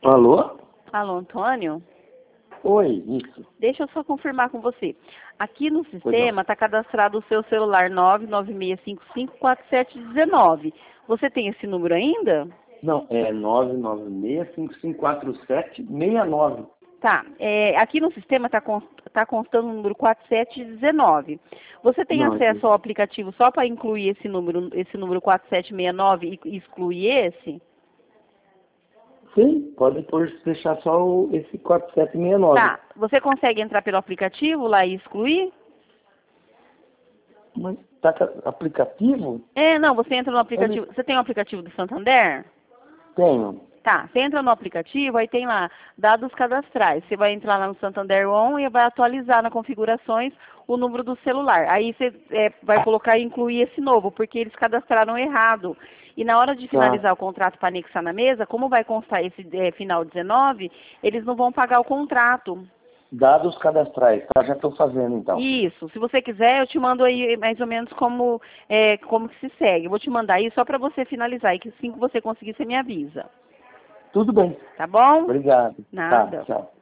Alô? Alô, Antônio? Oi, isso. Deixa eu só confirmar com você. Aqui no Pois sistema está cadastrado o seu celular 996554719. Você tem esse número ainda? Não, é 996554769. Tá. Aqui no sistema tá constando o número 4719. Você tem Não, acesso ao aplicativo só para incluir esse número 4769 e excluir esse? sim, pode deixar só esse 4769. Tá. Você consegue entrar pelo aplicativo lá e excluir? Mas tá aplicativo? Não, você entra no aplicativo. Você tem o aplicativo do Santander? Tenho. Tá, você entra no aplicativo, aí tem lá dados cadastrais. Você vai entrar lá no Santander On e vai atualizar nas configurações o número do celular. Aí você vai colocar e incluir esse novo, porque eles cadastraram errado. E na hora de Tá. finalizar o contrato para anexar na mesa, como vai constar esse final 19, eles não vão pagar o contrato. Dados cadastrais, tá? Já estou fazendo então. Isso. Se você quiser, eu te mando aí mais ou menos como que se segue. Eu vou te mandar aí só para você finalizar. E que assim que você conseguir, você me avisa. Tudo bem. Tá bom? Obrigado. Nada. Tá, tchau.